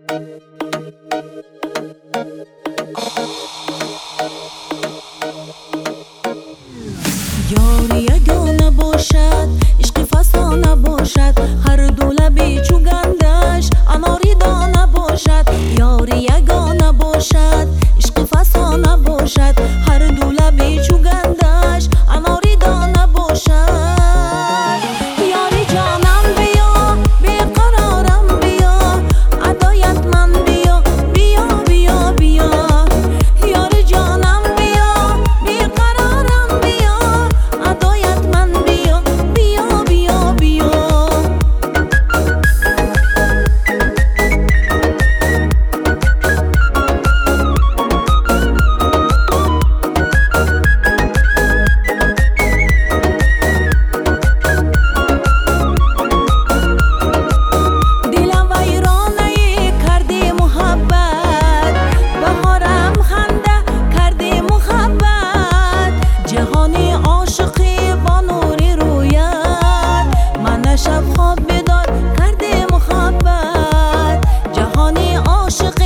یاری یگانه باشد، عشق فسانه باشد، هر دو لبی چوگندش اناری دانه باشد. یاری یگانه باشد، عشق فسانه باشد، هر دو لبی چوگندش اناری دانه باشد. یاری جانم بیا، بیقرارم بیا، عدایت من بیا، بیا بیا بیا. یاری جانم بیا، بیقرارم بیا، عدایت من بیا، بیا بیا بیا. شب خواب بیدار کرده محبت، جهانی عاشقی